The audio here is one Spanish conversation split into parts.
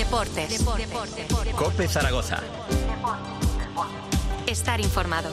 Deportes. COPE Zaragoza. Estar informado.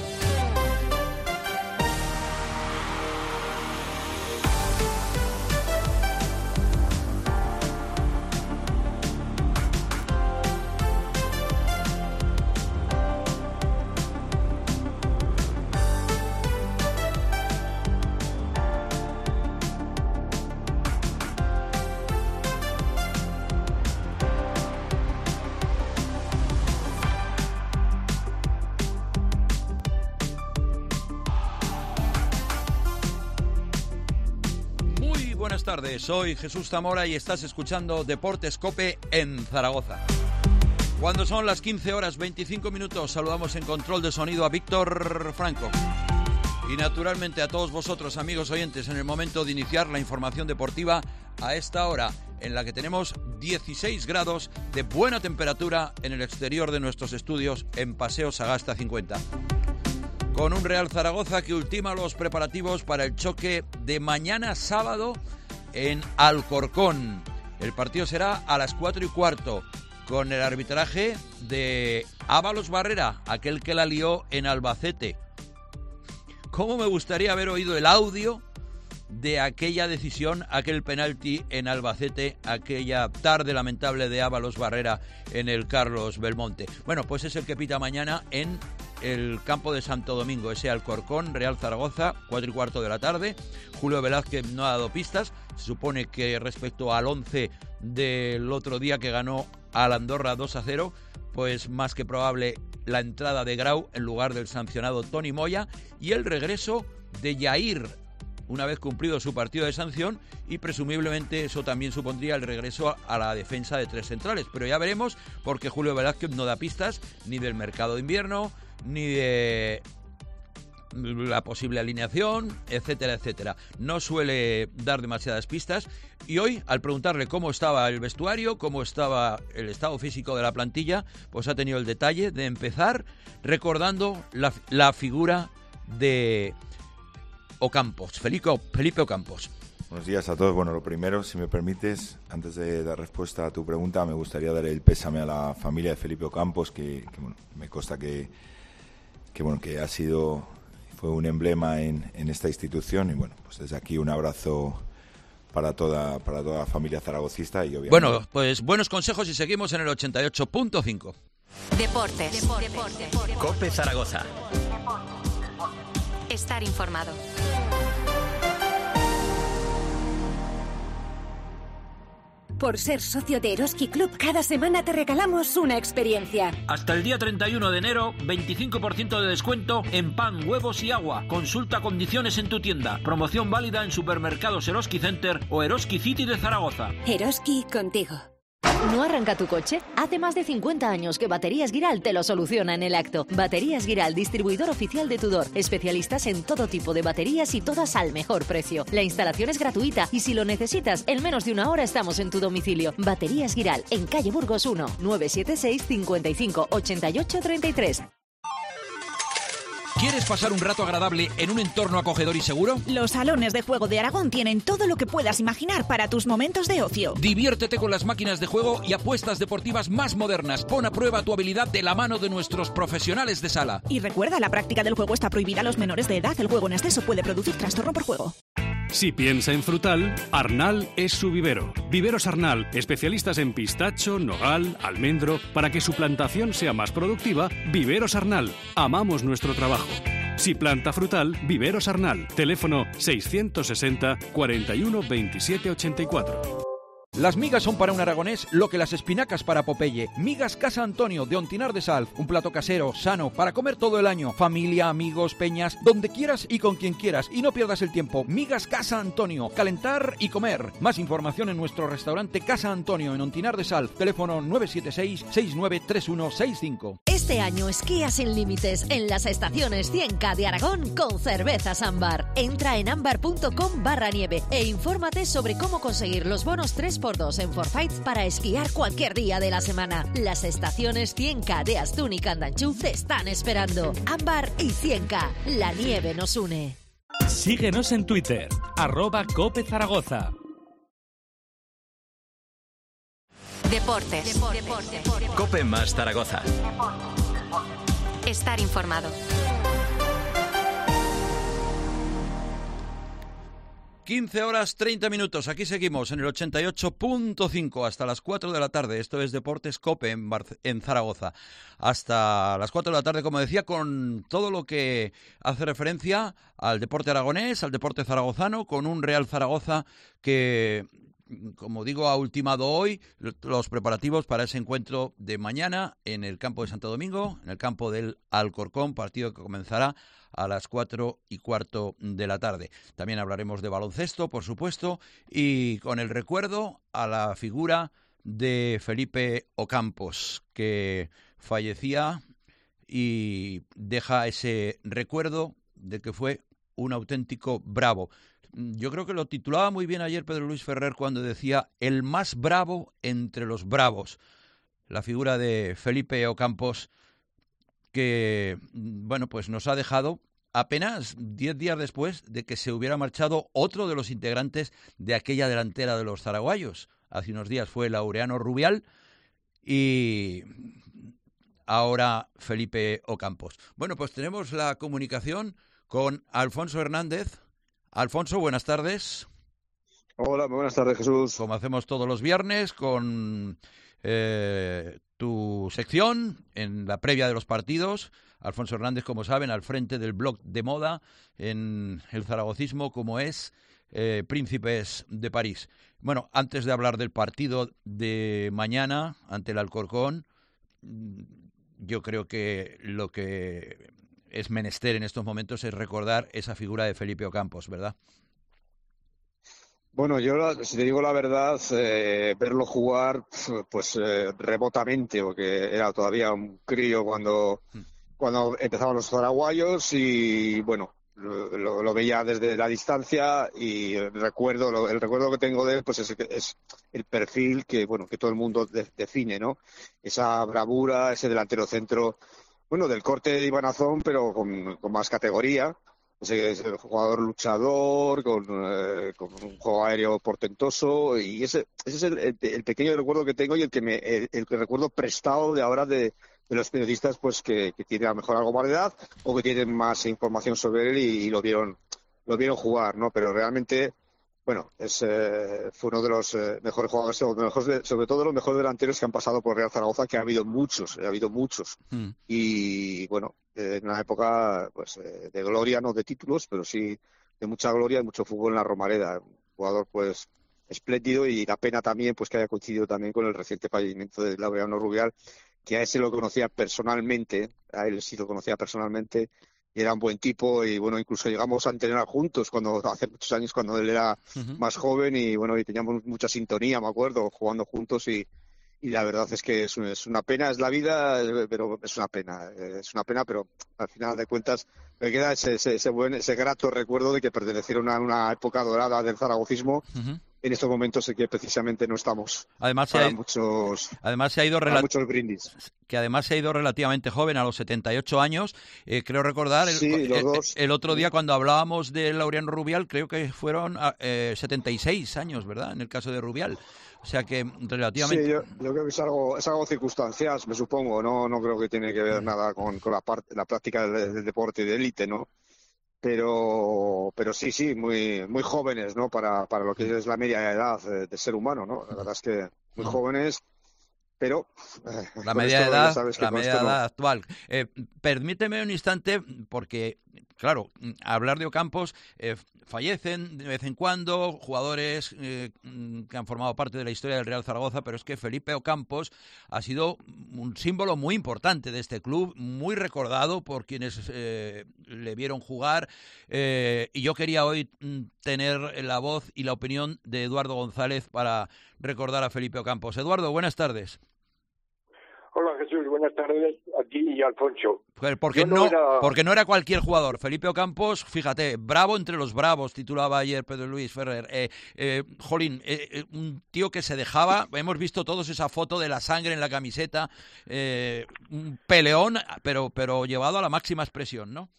Buenas tardes, soy Jesús Zamora y estás escuchando Deportes COPE en Zaragoza. Cuando son las 15 horas 25 minutos, saludamos en control de sonido a Víctor Franco. Y naturalmente a todos vosotros, amigos oyentes, en el momento de iniciar la información deportiva a esta hora, en la que tenemos 16 grados de buena temperatura en el exterior de nuestros estudios en Paseo Sagasta 50. Con un Real Zaragoza que ultima los preparativos para el choque de mañana sábado en Alcorcón. El partido será a las 4:15, con el arbitraje de Ábalos Barrera, aquel que la lió en Albacete. ¿Cómo me gustaría haber oído el audio de aquella decisión, aquel penalti en Albacete, aquella tarde lamentable de Ábalos Barrera en el Carlos Belmonte? Bueno, pues es el que pita mañana en el campo de Santo Domingo, ese Alcorcón, Real Zaragoza, 4:15 de la tarde. Julio Velázquez no ha dado pistas. Se supone que respecto al 11 del otro día que ganó al Andorra 2-0, pues más que probable la entrada de Grau en lugar del sancionado Toni Moya y el regreso de Yair una vez cumplido su partido de sanción, y presumiblemente eso también supondría el regreso a la defensa de tres centrales. Pero ya veremos, porque Julio Velázquez no da pistas ni del mercado de invierno, ni de la posible alineación, etcétera, etcétera. No suele dar demasiadas pistas, y hoy, al preguntarle cómo estaba el vestuario, cómo estaba el estado físico de la plantilla, pues ha tenido el detalle de empezar recordando la figura de Ocampos, Felipe Ocampos. Buenos días a todos. Bueno, lo primero, si me permites, antes de dar respuesta a tu pregunta, me gustaría dar el pésame a la familia de Felipe Ocampos, que bueno, me consta que fue un emblema en esta institución, y bueno, pues desde aquí un abrazo para toda la familia zaragocista. Y obviamente... Bueno, pues buenos consejos y seguimos en el 88.5. Deportes. COPE Zaragoza. Estar informado. Por ser socio de Eroski Club, cada semana te regalamos una experiencia. Hasta el día 31 de enero, 25% de descuento en pan, huevos y agua. Consulta condiciones en tu tienda. Promoción válida en supermercados Eroski Center o Eroski City de Zaragoza. Eroski, contigo. ¿No arranca tu coche? Hace más de 50 años que Baterías Guiral te lo soluciona en el acto. Baterías Guiral, distribuidor oficial de Tudor. Especialistas en todo tipo de baterías y todas al mejor precio. La instalación es gratuita y si lo necesitas, en menos de una hora estamos en tu domicilio. Baterías Guiral, en calle Burgos 1, 976 55 88 33. ¿Quieres pasar un rato agradable en un entorno acogedor y seguro? Los salones de juego de Aragón tienen todo lo que puedas imaginar para tus momentos de ocio. Diviértete con las máquinas de juego y apuestas deportivas más modernas. Pon a prueba tu habilidad de la mano de nuestros profesionales de sala. Y recuerda, la práctica del juego está prohibida a los menores de edad. El juego en exceso puede producir trastorno por juego. Si piensa en frutal, Arnal es su vivero. Viveros Arnal, especialistas en pistacho, nogal, almendro. Para que su plantación sea más productiva, Viveros Arnal. Amamos nuestro trabajo. Si planta frutal, Viveros Arnal. Teléfono 660 41 27 84. Las migas son para un aragonés lo que las espinacas para Popeye. Migas Casa Antonio de Ontinar de Salv. Un plato casero, sano, para comer todo el año. Familia, amigos, peñas, donde quieras y con quien quieras. Y no pierdas el tiempo. Migas Casa Antonio. Calentar y comer. Más información en nuestro restaurante Casa Antonio en Ontinar de Salv. Teléfono 976 693165. Este año esquía sin límites en las estaciones 100K de Aragón con cervezas Ámbar. Entra en ambar.com/nieve e infórmate sobre cómo conseguir los bonos 3x2 en Forfait para esquiar cualquier día de la semana. Las estaciones 100K de Astún y Candanchú te están esperando. Ámbar y 100K, la nieve nos une. Síguenos en Twitter, @COPE Zaragoza. Deportes. Cope más Zaragoza. Estar informado. 15 horas 30 minutos. Aquí seguimos en el 88.5 hasta las 4 de la tarde. Esto es Deportes Cope en Zaragoza. Hasta las 4 de la tarde, como decía, con todo lo que hace referencia al deporte aragonés, al deporte zaragozano, con un Real Zaragoza que, como digo, ha ultimado hoy los preparativos para ese encuentro de mañana en el campo de Santo Domingo, en el campo del Alcorcón, partido que comenzará a las 4:15 de la tarde. También hablaremos de baloncesto, por supuesto, y con el recuerdo a la figura de Felipe Ocampos, que fallecía y deja ese recuerdo de que fue un auténtico bravo. Yo creo que lo titulaba muy bien ayer Pedro Luis Ferrer cuando decía el más bravo entre los bravos. La figura de Felipe Ocampos, que, bueno, pues nos ha dejado apenas 10 días después de que se hubiera marchado otro de los integrantes de aquella delantera de los zaragoyos. Hace unos días fue Laureano Rubial y ahora Felipe Ocampos. Bueno, pues tenemos la comunicación con Alfonso Hernández. Alfonso, buenas tardes. Hola, muy buenas tardes, Jesús. Como hacemos todos los viernes con tu sección en la previa de los partidos. Alfonso Hernández, como saben, al frente del blog de moda en el zaragocismo, como es Príncipes de París. Bueno, antes de hablar del partido de mañana ante el Alcorcón, yo creo que lo que es menester en estos momentos es recordar esa figura de Felipe Ocampos, ¿verdad? Bueno, yo, si te digo la verdad, verlo jugar, pues remotamente, porque era todavía un crío cuando empezaban los zaragoyos y, bueno, lo veía desde la distancia y el recuerdo que tengo de él, pues es el perfil que, bueno, que todo el mundo define, ¿no? Esa bravura, ese delantero centro, bueno, del corte de Iván Azón, pero con más categoría. Es el jugador luchador, con un juego aéreo portentoso, y ese es el pequeño recuerdo que tengo y el que recuerdo prestado de ahora de los periodistas, pues que tienen a lo mejor algo más de edad o que tienen más información sobre él y lo vieron jugar, ¿no? Pero realmente, bueno, fue uno de los mejores jugadores, sobre todo los mejores delanteros que han pasado por Real Zaragoza, que ha habido muchos. Y bueno, en una época pues de gloria, no de títulos, pero sí de mucha gloria y mucho fútbol en la Romareda. Un jugador pues espléndido, y la pena también pues que haya coincidido también con el reciente fallecimiento de Laureano Rubial, que a ese lo conocía personalmente, y era un buen tipo, y bueno, incluso llegamos a entrenar juntos hace muchos años, cuando él era más joven, y bueno, y teníamos mucha sintonía, me acuerdo, jugando juntos, y la verdad es que es una pena, es la vida, pero es una pena, pero al final de cuentas me queda ese grato recuerdo de que pertenecieron a una época dorada del zaragocismo. En estos momentos en que precisamente no estamos muchos brindis. Que además se ha ido relativamente joven, a los 78 años. Creo recordar, el otro día cuando hablábamos de Laureano Rubial, creo que fueron 76 años, ¿verdad? En el caso de Rubial. O sea que relativamente... Sí, yo creo que es algo circunstancial, me supongo. No creo que tiene que ver nada con la práctica del deporte de élite, ¿no? Pero sí, muy jóvenes, ¿no? Para lo que es la media de edad de ser humano, ¿no? La verdad es que muy jóvenes, pero la media edad actual. Permíteme un instante, porque claro, hablar de Ocampos, fallecen de vez en cuando jugadores que han formado parte de la historia del Real Zaragoza, pero es que Felipe Ocampos ha sido un símbolo muy importante de este club, muy recordado por quienes le vieron jugar, y yo quería hoy tener la voz y la opinión de Eduardo González para recordar a Felipe Ocampos. Eduardo, buenas tardes. Hola Jesús, buenas tardes a ti y a Alfonso. Porque no era cualquier jugador. Felipe Ocampos, fíjate, bravo entre los bravos, titulaba ayer Pedro Luis Ferrer. Un tío que se dejaba, hemos visto todos esa foto de la sangre en la camiseta, un peleón, pero llevado a la máxima expresión, ¿no?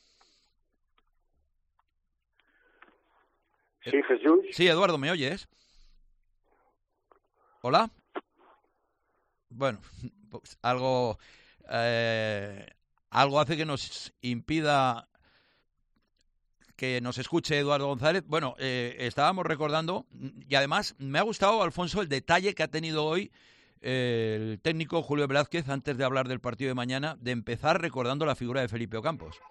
Sí, Jesús. Sí, Eduardo, ¿me oyes? ¿Hola? bueno, pues algo hace que nos impida que nos escuche Eduardo González. Bueno, estábamos recordando, y además me ha gustado, Alfonso, el detalle que ha tenido hoy el técnico Julio Velázquez, antes de hablar del partido de mañana, de empezar recordando la figura de Felipe Ocampos.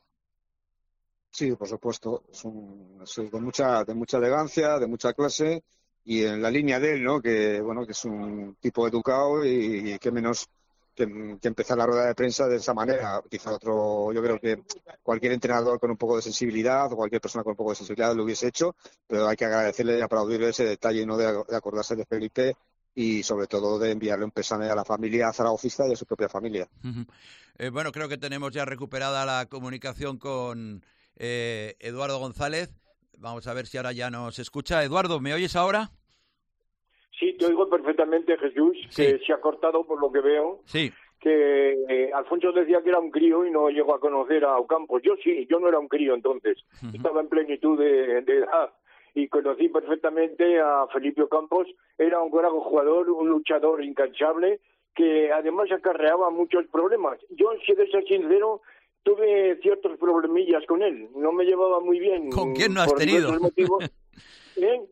Sí, por supuesto, es de mucha elegancia, de mucha clase, y en la línea de él, ¿no? Que bueno, que es un tipo educado y que menos que empezar la rueda de prensa de esa manera. Quizá yo creo que cualquier entrenador con un poco de sensibilidad o cualquier persona con un poco de sensibilidad lo hubiese hecho, pero hay que agradecerle y aplaudirle ese detalle, ¿no? De acordarse de Felipe y sobre todo de enviarle un pésame a la familia zaragocista y a su propia familia. Bueno, creo que tenemos ya recuperada la comunicación con Eduardo González. Vamos a ver si ahora ya nos escucha. Eduardo, ¿me oyes ahora? Sí, te oigo perfectamente, Jesús, sí. Que se ha cortado por lo que veo. Sí. Que Alfonso decía que era un crío y no llegó a conocer a Ocampos. Yo sí, yo no era un crío entonces. Estaba en plenitud de edad y conocí perfectamente a Felipe Ocampos. Era un gran jugador, un luchador incansable que además acarreaba muchos problemas. Yo, si de ser sincero, tuve ciertos problemillas con él. No me llevaba muy bien. ¿Con quién no has tenido? ¿Eh?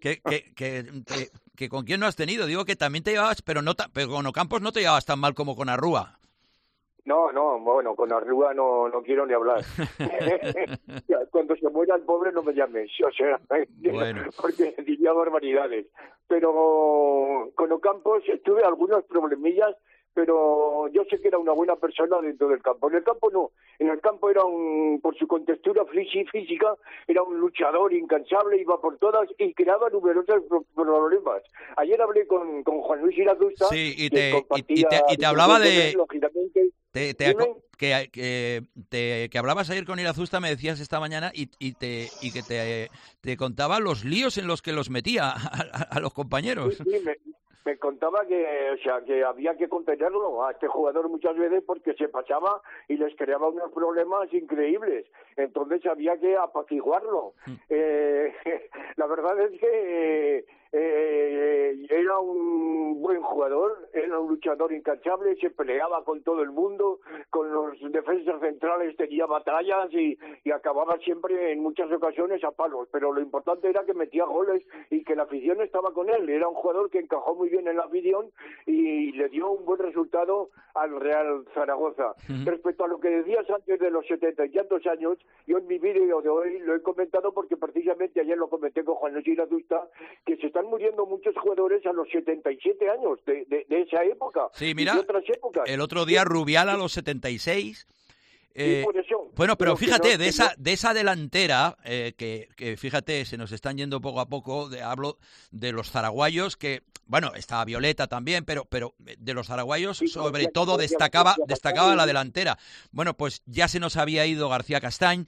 Que con quién no has tenido. Digo que también te llevabas, pero con Ocampos no te llevabas tan mal como con Arrúa. No, bueno, con Arrúa no quiero ni hablar. Cuando se muera el pobre no me llames, o sea, bueno. Porque diría barbaridades. Pero con Ocampos tuve algunos problemillas, pero yo sé que era una buena persona dentro del campo. En el campo no, en el campo era por su contextura física, era un luchador incansable, iba por todas y creaba numerosos problemas. Ayer hablé con Juan Luis Irazusta, sí, y te hablaba de... Lógicamente, que hablabas ayer con Irazusta, me decías esta mañana, y que te contaba los líos en los que los metía a los compañeros. Sí, me contaba que había que contenerlo a este jugador muchas veces porque se pasaba y les creaba unos problemas increíbles. Entonces había que apaciguarlo. La verdad es que era un buen jugador, era un luchador incansable, se peleaba con todo el mundo, con los defensas centrales tenía batallas y acababa siempre en muchas ocasiones a palos, pero lo importante era que metía goles y que la afición estaba con él. Era un jugador que encajó muy bien en la afición y le dio un buen resultado al Real Zaragoza. Respecto a lo que decías antes de los 70 y tantos años, yo en mi vídeo de hoy lo he comentado porque precisamente ayer lo comenté con Juan Luis Irazusta, que se están muriendo muchos jugadores a los 77 años de esa época. Sí, mira, y de otras épocas. El otro día Rubial a los 76. Sí, por eso. Bueno, pero fíjate, de esa delantera, que fíjate, se nos están yendo poco a poco, hablo de los zaraguayos, que, bueno, estaba Violeta también, pero de los zaraguayos sobre todo destacaba la delantera. Bueno, pues ya se nos había ido García Castañ,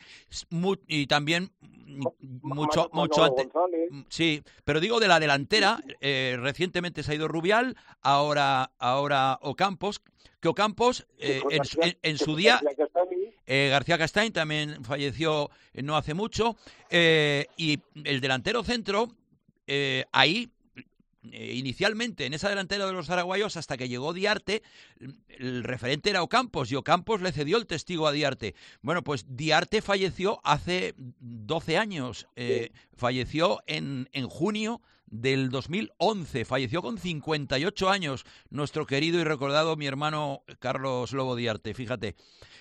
y también mucho antes. Sí, pero digo de la delantera, recientemente se ha ido Rubial, ahora Ocampos, que Ocampos en su día... García Castañ también falleció no hace mucho, y el delantero centro, ahí, inicialmente en esa delantera de los zaraguayos, hasta que llegó Diarte, el referente era Ocampos, y Ocampos le cedió el testigo a Diarte. Bueno, pues Diarte falleció hace 12 años, falleció en junio del 2011, falleció con 58 años, nuestro querido y recordado mi hermano Carlos Lobo Diarte, fíjate.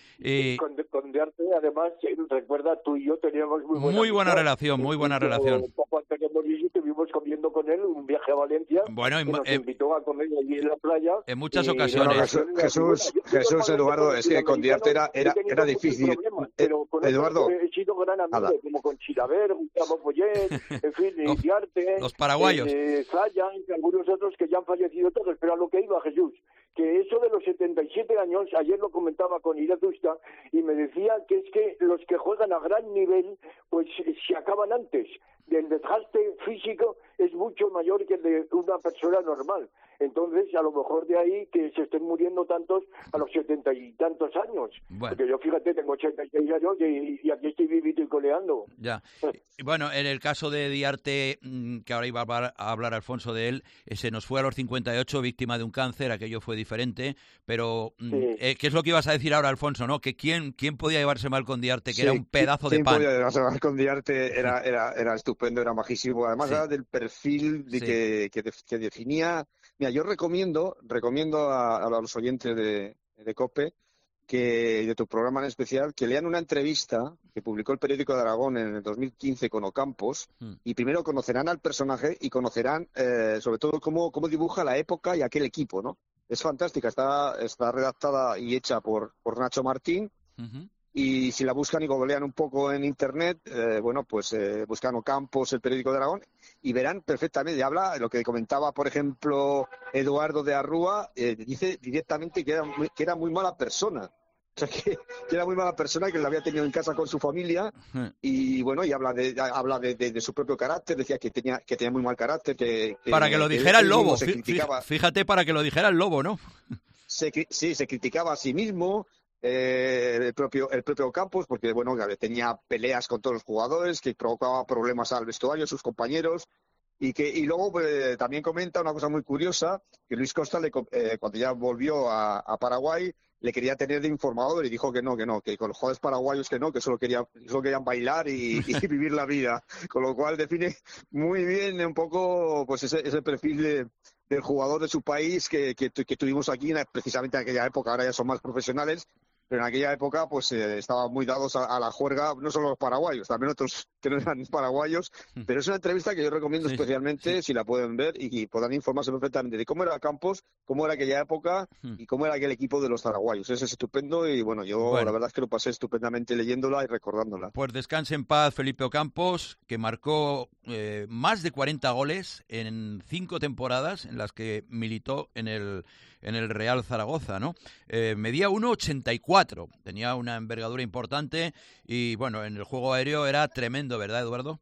Con Diarte, además, recuerda, tú y yo teníamos muy buena relación. Poco antes de morir estuvimos comiendo con él un viaje a Valencia. Bueno, que nos invitó a comer allí en la playa. En muchas ocasiones. Jesús, Eduardo, es que con Diarte era difícil. Pero con Eduardo, he sido gran amigo, como con Chilaver, Gustavo Follet, en fin, Diarte, los paraguayos, Zaya, y algunos otros que ya han fallecido todos. Pero a lo que iba, Jesús, que eso de los 77 años, ayer lo comentaba con Irazusta, y me decía que es que los que juegan a gran nivel, pues se acaban antes. del desgaste físico es mucho mayor que el de una persona normal. Entonces, a lo mejor de ahí que se estén muriendo tantos a los 70 y tantos años. Bueno. Porque yo, fíjate, tengo 86 años y aquí estoy vivito y coleando. Ya. Bueno, en el caso de Diarte, que ahora iba a hablar Alfonso de él, se nos fue a los 58 víctima de un cáncer, aquello fue diferente, pero Sí. ¿qué es lo que ibas a decir ahora, Alfonso? ¿No? Que ¿quién podía llevarse mal con Diarte? Que Sí, era un pedazo de ¿quién pan. podía llevarse mal con Diarte? Era estupendo, era majísimo. Además, Sí. era del perfil de que definía. Mira, yo recomiendo a los oyentes de COPE que de tu programa en especial que lean una entrevista que publicó el periódico de Aragón en el 2015 con Ocampos y primero conocerán al personaje y conocerán sobre todo cómo dibuja la época y aquel equipo, ¿no? Es fantástica, está redactada y hecha por Nacho Martín. Y si la buscan y googlean un poco en internet, buscan Ocampos, el periódico de Aragón, y verán perfectamente. Habla lo que comentaba, por ejemplo, Eduardo de Arrúa, dice directamente que era muy mala persona. O sea, que era muy mala persona, que la había tenido en casa con su familia, y bueno, y habla de su propio carácter, decía que tenía muy mal carácter. Para que lo dijera el lobo, se criticaba. fíjate, para que lo dijera el lobo, ¿no? Se criticaba a sí mismo. El propio Ocampos, porque bueno, tenía peleas con todos los jugadores, que provocaba problemas al vestuario, a sus compañeros, y luego también comenta una cosa muy curiosa, que Luis Costa cuando ya volvió a Paraguay le quería tener de informador y dijo que con los jugadores paraguayos que solo querían bailar y vivir la vida, con lo cual define muy bien un poco pues ese perfil del jugador de su país que tuvimos aquí precisamente en aquella época. Ahora ya son más profesionales, pero en aquella época pues estaban muy dados a la juerga, no solo los paraguayos, también otros que no eran paraguayos, pero es una entrevista que yo recomiendo especialmente si la pueden ver y podrán informarse perfectamente de cómo era Campos, cómo era aquella época y cómo era aquel equipo de los paraguayos. Ese es estupendo y bueno, la verdad es que lo pasé estupendamente leyéndola y recordándola. Pues descanse en paz Felipe Ocampos, que marcó más de 40 goles en 5 temporadas en las que militó en el Real Zaragoza, ¿no? Medía 1,84, tenía una envergadura importante y bueno, en el juego aéreo era tremendo, ¿verdad, Eduardo?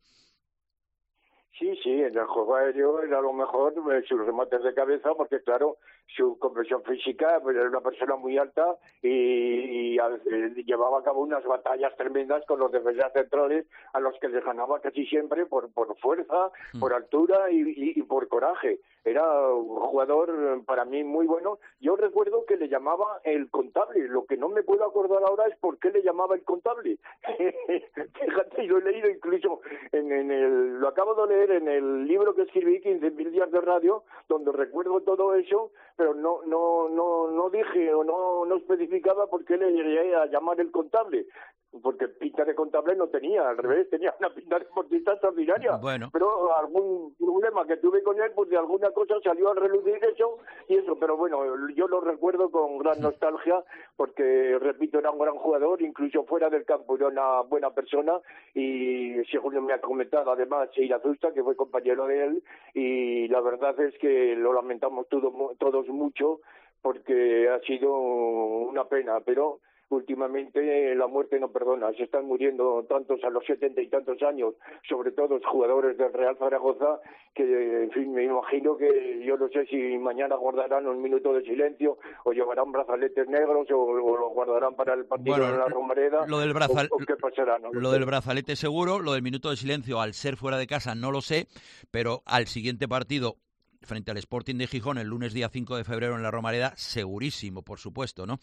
Sí, en el juego aéreo era lo mejor sus remates de cabeza, porque claro, su compresión física, pues era una persona muy alta y llevaba a cabo unas batallas tremendas con los defensas centrales a los que les ganaba casi siempre por fuerza, por altura y por coraje. Era un jugador para mí muy bueno. Yo recuerdo que le llamaba el contable. Lo que no me puedo acordar ahora es por qué le llamaba el contable. Fíjate, lo he leído incluso lo acabo de leer en el libro que escribí, 15.000 días de radio, donde recuerdo todo eso, pero no dije o no especificaba por qué le llegué a llamar el contable, porque pinta de contable no tenía, al revés, tenía una pinta de deportista extraordinaria. Bueno. Pero algún problema que tuve con él, pues de alguna cosa salió a relucir eso, pero bueno, yo lo recuerdo con gran nostalgia, porque repito, era un gran jugador, incluso fuera del campo era una buena persona, y según me ha comentado además Irazusta, que fue compañero de él, y la verdad es que lo lamentamos todos mucho, porque ha sido una pena, pero últimamente la muerte no perdona. Se están muriendo tantos a los 70 y tantos años, sobre todo los jugadores del Real Zaragoza, que en fin, me imagino que yo no sé si mañana guardarán un minuto de silencio o llevarán brazaletes negros o lo guardarán para el partido de la Romareda. Lo del o qué pasará, ¿no? Lo del brazalete seguro, lo del minuto de silencio al ser fuera de casa no lo sé, pero al siguiente partido frente al Sporting de Gijón el lunes día 5 de febrero en la Romareda, segurísimo, por supuesto, ¿no?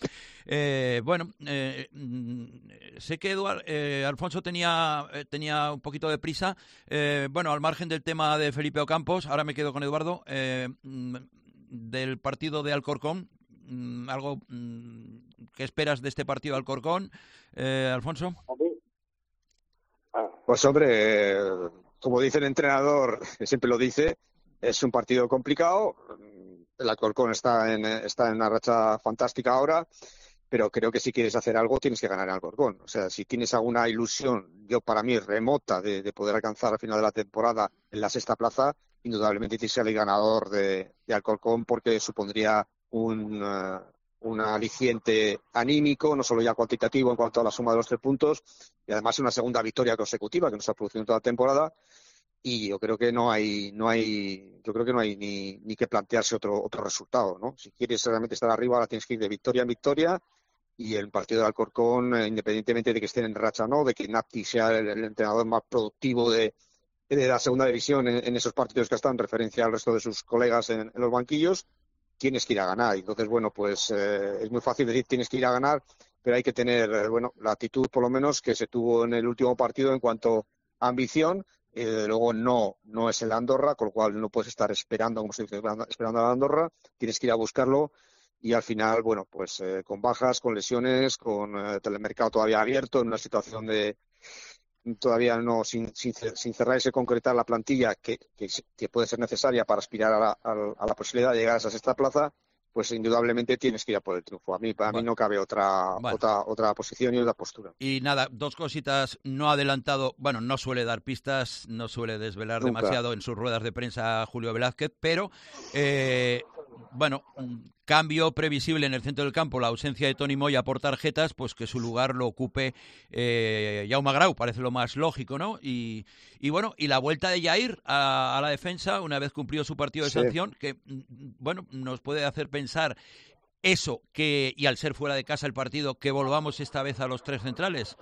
Sé que Alfonso tenía un poquito de prisa. Al margen del tema de Felipe Ocampos, ahora me quedo con Eduardo, del partido de Alcorcón, algo ¿qué esperas de este partido de Alcorcón, Alfonso? Pues hombre, como dice el entrenador, que siempre lo dice, es un partido complicado. El Alcorcón está en una racha fantástica ahora, pero creo que si quieres hacer algo tienes que ganar en Alcorcón. O sea, si tienes alguna ilusión, para mí remota, de poder alcanzar al final de la temporada en la 6ª plaza, indudablemente tienes que ser el ganador de Alcorcón, porque supondría un aliciente anímico, no solo ya cuantitativo en cuanto a la suma de los 3 puntos, y además una segunda victoria consecutiva que nos ha producido en toda la temporada. y yo creo que no hay ni que plantearse otro resultado, ¿no? Si quieres realmente estar arriba, ahora tienes que ir de victoria en victoria, y el partido de Alcorcón, independientemente de que estén en racha o no, de que Nati sea el entrenador más productivo de la segunda división en esos partidos que están en referencia al resto de sus colegas en los banquillos, tienes que ir a ganar. Entonces, bueno, pues es muy fácil decir tienes que ir a ganar, pero hay que tener, la actitud por lo menos que se tuvo en el último partido en cuanto a ambición. Luego no es el Andorra, con lo cual no puedes estar esperando, como se dice, esperando a la Andorra, tienes que ir a buscarlo. Y al final, bueno, pues con bajas, con lesiones, con el mercado todavía abierto, en una situación de todavía no sin cerrar y se concretar la plantilla que puede ser necesaria para aspirar a la posibilidad de llegar a esa sexta plaza, pues indudablemente tienes que ir a por el triunfo. Para mí no cabe otra posición y otra postura. Y nada, dos cositas. No ha adelantado, bueno, no suele dar pistas, no suele desvelar Nunca. demasiado en sus ruedas de prensa Julio Velázquez, pero bueno, cambio previsible en el centro del campo, la ausencia de Toni Moya por tarjetas, pues que su lugar lo ocupe Jaume Grau, parece lo más lógico, ¿no? Y bueno, y la vuelta de Jair a la defensa, una vez cumplido su partido de sanción, que bueno, nos puede hacer pensar eso, y al ser fuera de casa el partido, que volvamos esta vez a los tres centrales.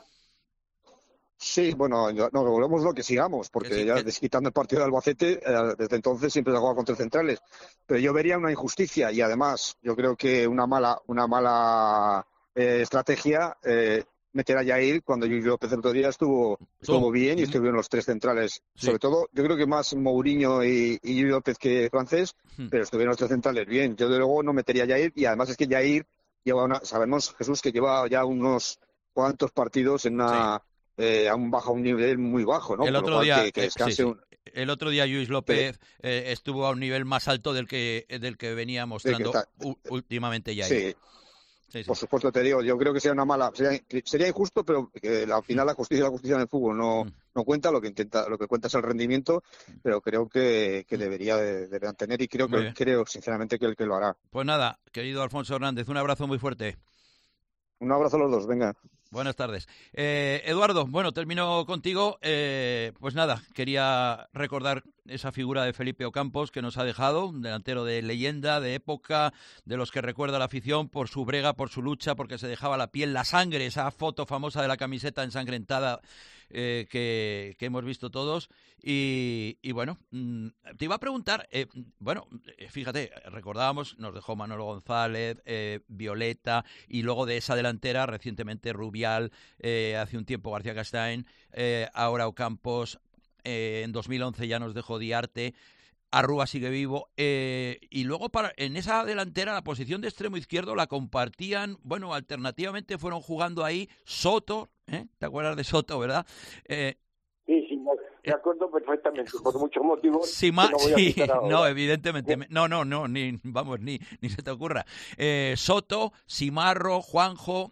Sí, bueno, no volvemos lo que sigamos, porque ya desquitando el partido de Albacete, desde entonces siempre se ha jugado con tres centrales. Pero yo vería una injusticia y además yo creo que una mala estrategia meter a Jair cuando Luis López el otro día estuvo bien y estuvieron los tres centrales. Sí. Sobre todo, yo creo que más Mourinho y Luis López que Francés, pero estuvieron los tres centrales bien. Yo de luego no metería a Jair, y además es que Jair sabemos, Jesús, que lleva ya unos cuantos partidos en una... a un nivel muy bajo, ¿no? El otro día, el otro día Luis López estuvo a un nivel más alto del que venía mostrando últimamente Jair. Sí. Por supuesto, te digo, yo creo que sería injusto, pero que al final la justicia en el fútbol no cuenta, lo que cuenta es el rendimiento, pero creo que deberían tener, y creo sinceramente que lo hará. Pues nada, querido Alfonso Hernández, un abrazo muy fuerte. Un abrazo a los dos, venga. Buenas tardes. Eduardo, bueno, termino contigo. Pues nada, quería recordar esa figura de Felipe Ocampos que nos ha dejado, un delantero de leyenda, de época, de los que recuerda la afición por su brega, por su lucha, porque se dejaba la piel, la sangre, esa foto famosa de la camiseta ensangrentada que hemos visto todos. Y bueno, te iba a preguntar, fíjate, recordábamos, nos dejó Manolo González, Violeta, y luego de esa delantera recientemente Rubial, hace un tiempo García Castañ, ahora Ocampos, en 2011 ya nos dejó Diarte, Arrúa sigue vivo, y luego en esa delantera la posición de extremo izquierdo la compartían, bueno, alternativamente fueron jugando ahí Soto, ¿te acuerdas de Soto, verdad? Sí, me acuerdo perfectamente, por muchos motivos. Evidentemente, ni se te ocurra. Soto, Simarro, Juanjo,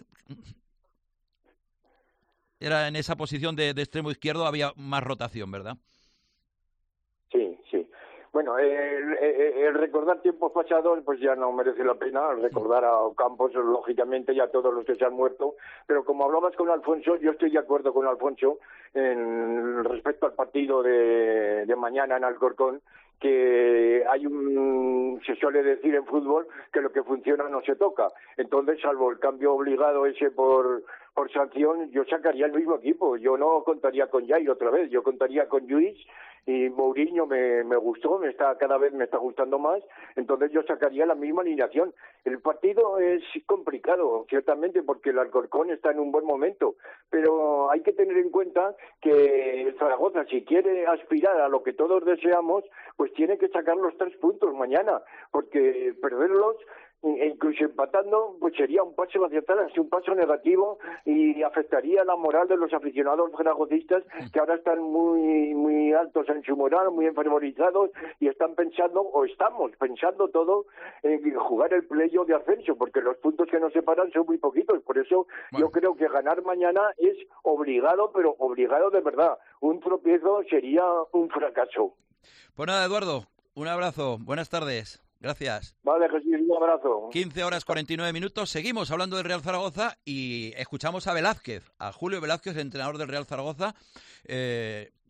era en esa posición de extremo izquierdo, había más rotación, ¿verdad? Sí. Bueno, el recordar tiempos pasados pues ya no merece la pena, recordar a Ocampos, lógicamente, y a todos los que se han muerto, pero como hablabas con Alfonso, yo estoy de acuerdo con Alfonso respecto al partido de mañana en Alcorcón, que se suele decir en fútbol que lo que funciona no se toca. Entonces, salvo el cambio obligado ese por sanción, yo sacaría el mismo equipo. Yo no contaría con Jair otra vez, yo contaría con Luis, y Mourinho me gustó, cada vez me está gustando más, entonces yo sacaría la misma alineación. El partido es complicado, ciertamente, porque el Alcorcón está en un buen momento, pero hay que tener en cuenta que el Zaragoza, si quiere aspirar a lo que todos deseamos, pues tiene que sacar los 3 puntos mañana, porque perderlos, incluso empatando, pues sería un paso hacia atrás, un paso negativo, y afectaría la moral de los aficionados zaragocistas, que ahora están muy muy altos en su moral, muy enfervorizados, y estamos pensando todo en jugar el playoff de ascenso, porque los puntos que nos separan son muy poquitos. Por eso yo creo que ganar mañana es obligado, pero obligado de verdad. Un tropiezo sería un fracaso. Pues nada, Eduardo, un abrazo, buenas tardes. Gracias. Vale, Jesús, un abrazo. 15:49. Seguimos hablando del Real Zaragoza y escuchamos a Velázquez, a Julio Velázquez, entrenador del Real Zaragoza.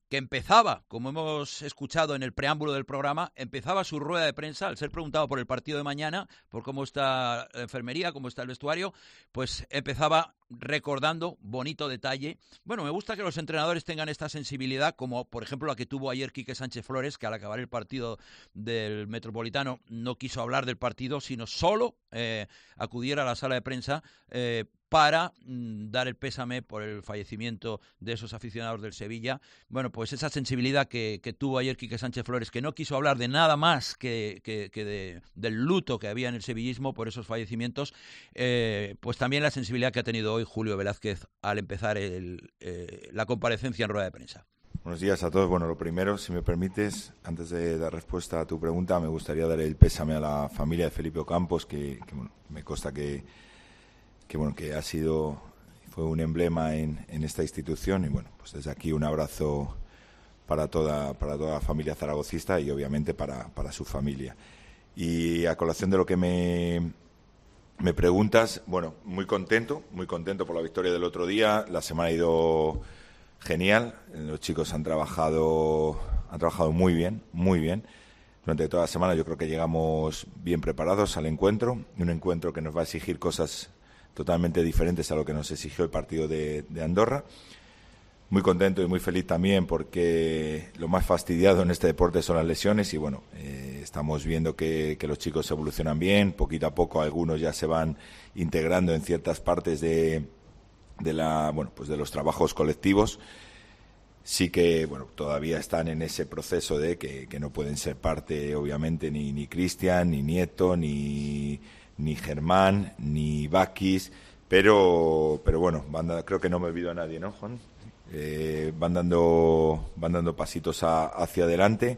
que empezaba, como hemos escuchado en el preámbulo del programa, empezaba su rueda de prensa al ser preguntado por el partido de mañana, por cómo está la enfermería, cómo está el vestuario, pues empezaba recordando, bonito detalle. Bueno, me gusta que los entrenadores tengan esta sensibilidad, como por ejemplo la que tuvo ayer Quique Sánchez Flores, que al acabar el partido del Metropolitano no quiso hablar del partido, sino solo acudir a la sala de prensa para dar el pésame por el fallecimiento de esos aficionados del Sevilla. Bueno, pues esa sensibilidad que tuvo ayer Quique Sánchez Flores, que no quiso hablar de nada más que del luto que había en el sevillismo por esos fallecimientos, pues también la sensibilidad que ha tenido hoy Julio Velázquez al empezar la comparecencia en rueda de prensa. Buenos días a todos. Bueno, lo primero, si me permites, antes de dar respuesta a tu pregunta, me gustaría dar el pésame a la familia de Felipe Ocampos, que bueno, me consta que fue un emblema en esta institución, y bueno, pues desde aquí un abrazo para toda la familia zaragocista y obviamente para su familia. Y a colación de lo que me preguntas, bueno, muy contento por la victoria del otro día. La semana ha ido genial, los chicos han trabajado muy bien. Durante toda la semana yo creo que llegamos bien preparados al encuentro, un encuentro que nos va a exigir cosas totalmente diferentes a lo que nos exigió el partido de Andorra. Muy contento y muy feliz también porque lo más fastidiado en este deporte son las lesiones y bueno, estamos viendo que los chicos evolucionan bien, poquito a poco algunos ya se van integrando en ciertas partes de los trabajos colectivos. Sí que bueno, todavía están en ese proceso de que no pueden ser parte obviamente ni Cristian, ni Nieto, ni Germán, ni Bakis, pero bueno, creo que no me olvido a nadie, ¿no, Juan? Van dando pasitos hacia adelante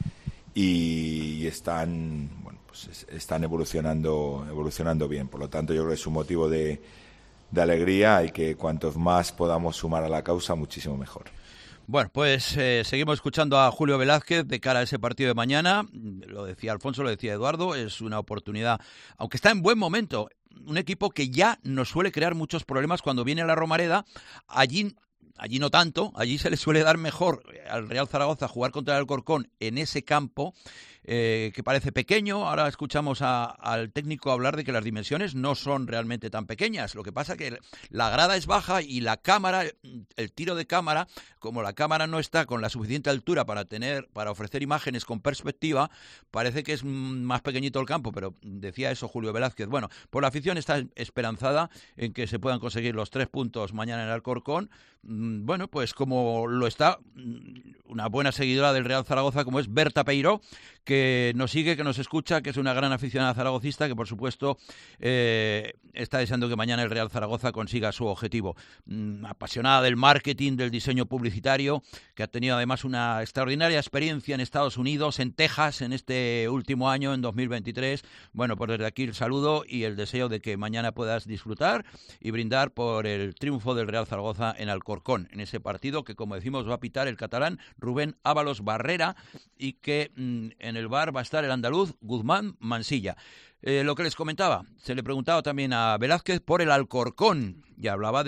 y están evolucionando bien. Por lo tanto, yo creo que es un motivo de alegría y que cuantos más podamos sumar a la causa, muchísimo mejor. Bueno, pues seguimos escuchando a Julio Velázquez de cara a ese partido de mañana. Lo decía Alfonso, lo decía Eduardo, es una oportunidad, aunque está en buen momento, un equipo que ya nos suele crear muchos problemas cuando viene a la Romareda. Allí no tanto, allí se le suele dar mejor al Real Zaragoza jugar contra el Alcorcón en ese campo, que parece pequeño. Ahora escuchamos al técnico hablar de que las dimensiones no son realmente tan pequeñas. Lo que pasa es que la grada es baja y la cámara, el tiro de cámara, como la cámara no está con la suficiente altura para ofrecer imágenes con perspectiva, parece que es más pequeñito el campo, pero decía eso Julio Velázquez. Bueno, pues la afición está esperanzada en que se puedan conseguir los 3 puntos mañana en el Alcorcón. Bueno, pues como lo está una buena seguidora del Real Zaragoza como es Berta Peiró, que nos sigue, que nos escucha, que es una gran aficionada zaragocista, que por supuesto está deseando que mañana el Real Zaragoza consiga su objetivo. Apasionada del marketing, del diseño publicitario, que ha tenido además una extraordinaria experiencia en Estados Unidos, en Texas, en este último año, en 2023. Bueno, pues desde aquí el saludo y el deseo de que mañana puedas disfrutar y brindar por el triunfo del Real Zaragoza en Alcorcón, en ese partido que, como decimos, va a pitar el catalán Rubén Ábalos Barrera y que en el VAR va a estar el andaluz Guzmán Mansilla. Lo que les comentaba, se le preguntaba también a Velázquez por el Alcorcón y hablaba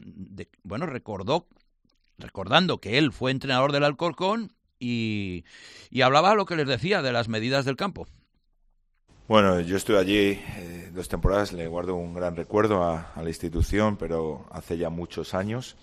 recordando que él fue entrenador del Alcorcón y hablaba lo que les decía de las medidas del campo. Bueno, yo estuve allí 2 temporadas, le guardo un gran recuerdo a la institución, pero hace ya muchos años.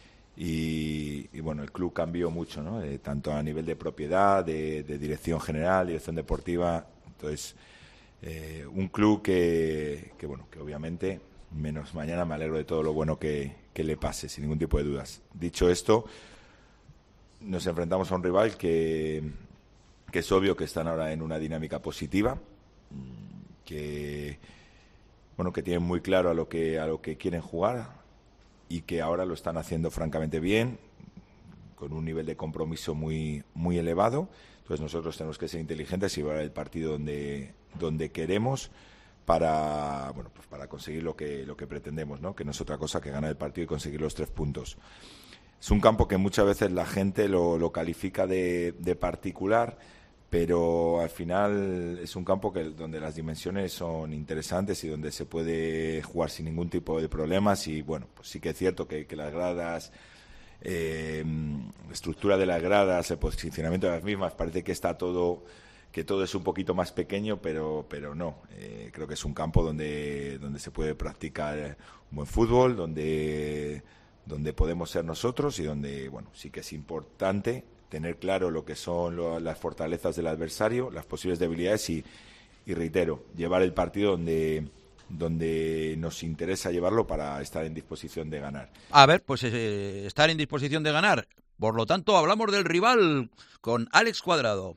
Y bueno, el club cambió mucho, ¿no? Tanto a nivel de propiedad, de dirección general, dirección deportiva. Entonces, un club que obviamente, menos mañana, me alegro de todo lo bueno que le pase, sin ningún tipo de dudas. Dicho esto, nos enfrentamos a un rival que es obvio que están ahora en una dinámica positiva, que tienen muy claro a lo que quieren jugar y que ahora lo están haciendo francamente bien, con un nivel de compromiso muy, muy elevado. Entonces nosotros tenemos que ser inteligentes y llevar el partido donde queremos para conseguir lo que pretendemos, ¿no? Que no es otra cosa que ganar el partido y conseguir los 3 puntos. Es un campo que muchas veces la gente lo califica de particular, pero al final es un campo donde las dimensiones son interesantes y donde se puede jugar sin ningún tipo de problemas. Y bueno, pues sí que es cierto que las gradas estructura de las gradas, el posicionamiento de las mismas, parece que todo es un poquito más pequeño, pero no. Creo que es un campo donde se puede practicar un buen fútbol, donde podemos ser nosotros y donde, bueno, sí que es importante tener claro lo que son las fortalezas del adversario, las posibles debilidades y reitero, llevar el partido donde nos interesa llevarlo para estar en disposición de ganar. A ver, pues estar en disposición de ganar. Por lo tanto, hablamos del rival con Alex Cuadrado.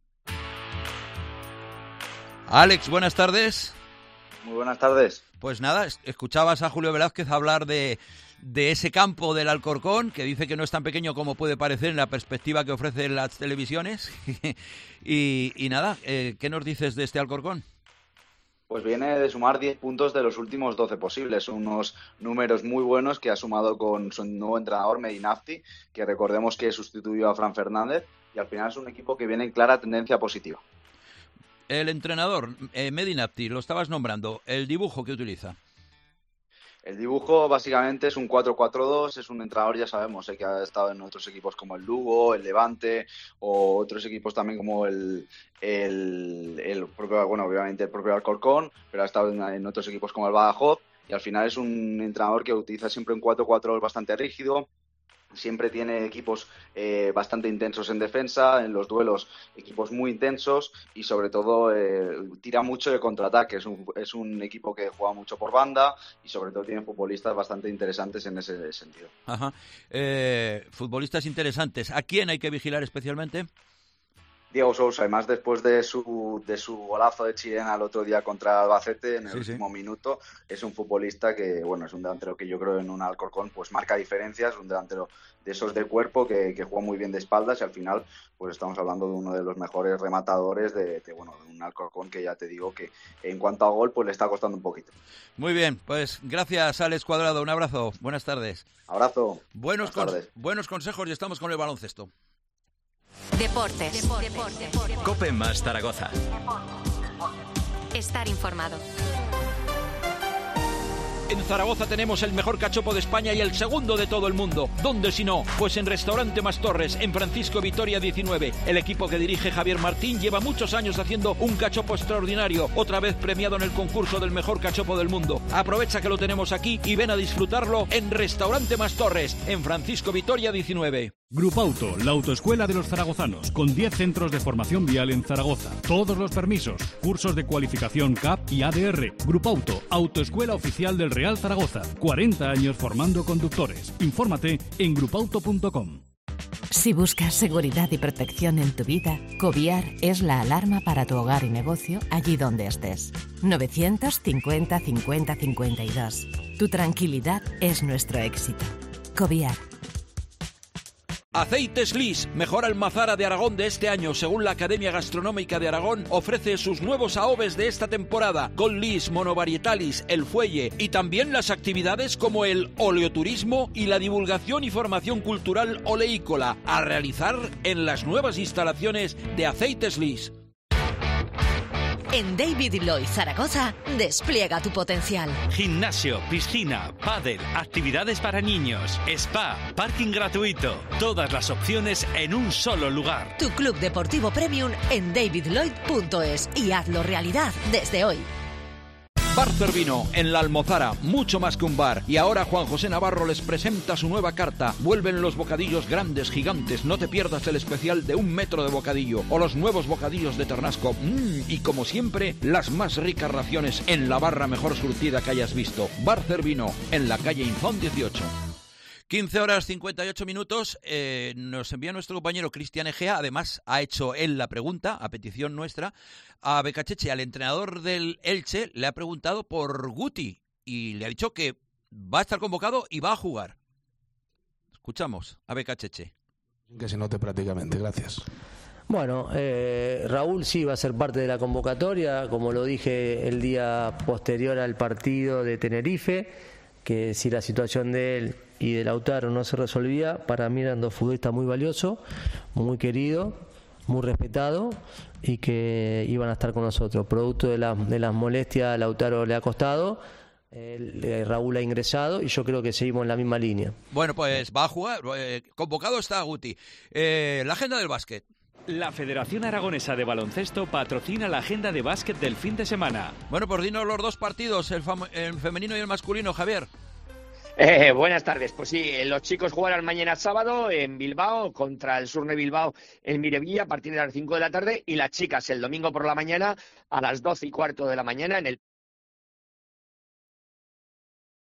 Alex, buenas tardes. Muy buenas tardes. Pues nada, escuchabas a Julio Velázquez hablar de ese campo del Alcorcón, que dice que no es tan pequeño como puede parecer en la perspectiva que ofrecen las televisiones. y nada, ¿qué nos dices de este Alcorcón? Pues viene de sumar 10 puntos de los últimos 12 posibles, unos números muy buenos que ha sumado con su nuevo entrenador Medinafti, que recordemos que sustituyó a Fran Fernández, y al final es un equipo que viene en clara tendencia positiva. El entrenador, Medinafti, lo estabas nombrando, ¿el dibujo que utiliza? El dibujo básicamente es un 4-4-2, es un entrenador, ya sabemos, que ha estado en otros equipos como el Lugo, el Levante o otros equipos también como el propio, bueno, obviamente el propio Alcorcón, pero ha estado en otros equipos como el Badajoz, y al final es un entrenador que utiliza siempre un 4-4-2 bastante rígido. Siempre tiene equipos bastante intensos en defensa, en los duelos equipos muy intensos y sobre todo tira mucho de contraataque. Es un equipo que juega mucho por banda y sobre todo tiene futbolistas bastante interesantes en ese sentido. Ajá. Futbolistas interesantes. ¿A quién hay que vigilar especialmente? Diego Sousa, además después de su golazo de chilena el otro día contra Albacete en el último minuto, es un futbolista que, bueno, es un delantero que yo creo en un Alcorcón pues marca diferencias, un delantero de esos de cuerpo que juega muy bien de espaldas y al final pues estamos hablando de uno de los mejores rematadores de un Alcorcón que ya te digo que en cuanto a gol pues le está costando un poquito. Muy bien, pues gracias Alex Cuadrado, un abrazo, buenas tardes. Abrazo. Buenos consejos y estamos con el baloncesto. Deportes. Cope más Zaragoza. Estar informado. En Zaragoza tenemos el mejor cachopo de España y el segundo de todo el mundo. ¿Dónde si no? Pues en Restaurante Mas Torres, en Francisco Vitoria 19. El equipo que dirige Javier Martín lleva muchos años haciendo un cachopo extraordinario, otra vez premiado en el concurso del mejor cachopo del mundo. Aprovecha que lo tenemos aquí y ven a disfrutarlo en Restaurante Mas Torres, en Francisco Vitoria 19. Grupauto, la autoescuela de los zaragozanos, con 10 centros de formación vial en Zaragoza. Todos los permisos, cursos de cualificación CAP y ADR. Grupauto, autoescuela oficial del Real Zaragoza. 40 años formando conductores. Infórmate en grupauto.com. Si buscas seguridad y protección en tu vida, Coviar es la alarma para tu hogar y negocio allí donde estés. 950 50 52. Tu tranquilidad es nuestro éxito. Coviar. Aceites Lis, mejor almazara de Aragón de este año, según la Academia Gastronómica de Aragón, ofrece sus nuevos AOVEs de esta temporada, con Lis, Monovarietalis, El Fuelle y también las actividades como el oleoturismo y la divulgación y formación cultural oleícola, a realizar en las nuevas instalaciones de Aceites Lis. En David Lloyd Zaragoza, despliega tu potencial. Gimnasio, piscina, pádel, actividades para niños, spa, parking gratuito. Todas las opciones en un solo lugar. Tu club deportivo premium en davidlloyd.es y hazlo realidad desde hoy. Bar Cervino, en La Almozara, mucho más que un bar. Y ahora Juan José Navarro les presenta su nueva carta. Vuelven los bocadillos grandes, gigantes. No te pierdas el especial de 1 metro de bocadillo. O los nuevos bocadillos de Ternasco. Y como siempre, las más ricas raciones en la barra mejor surtida que hayas visto. Bar Cervino, en la calle Infón 18. 15 horas 58 minutos, nos envía nuestro compañero Cristian Egea, además ha hecho él la pregunta, a petición nuestra, a Becacheche, al entrenador del Elche, le ha preguntado por Guti y le ha dicho que va a estar convocado y va a jugar. Escuchamos a Becacheche. Que se note prácticamente, gracias. Bueno, Raúl sí va a ser parte de la convocatoria, como lo dije el día posterior al partido de Tenerife, que si la situación de él y de Lautaro no se resolvía, para mí eran dos futbolistas muy valiosos, muy queridos, muy respetados y que iban a estar con nosotros. Producto de las molestias, a Lautaro le ha costado, Raúl ha ingresado y yo creo que seguimos en la misma línea. Bueno, pues va a jugar. Convocado está Guti. La agenda del básquet. La Federación Aragonesa de Baloncesto patrocina la agenda de básquet del fin de semana. Bueno, pues dinos los dos partidos, el femenino y el masculino, Javier. Buenas tardes. Pues sí, los chicos jugarán mañana sábado en Bilbao contra el Surne Bilbao en Mirevilla a partir de las 5 de la tarde y las chicas el domingo por la mañana a las 12:15 de la mañana en el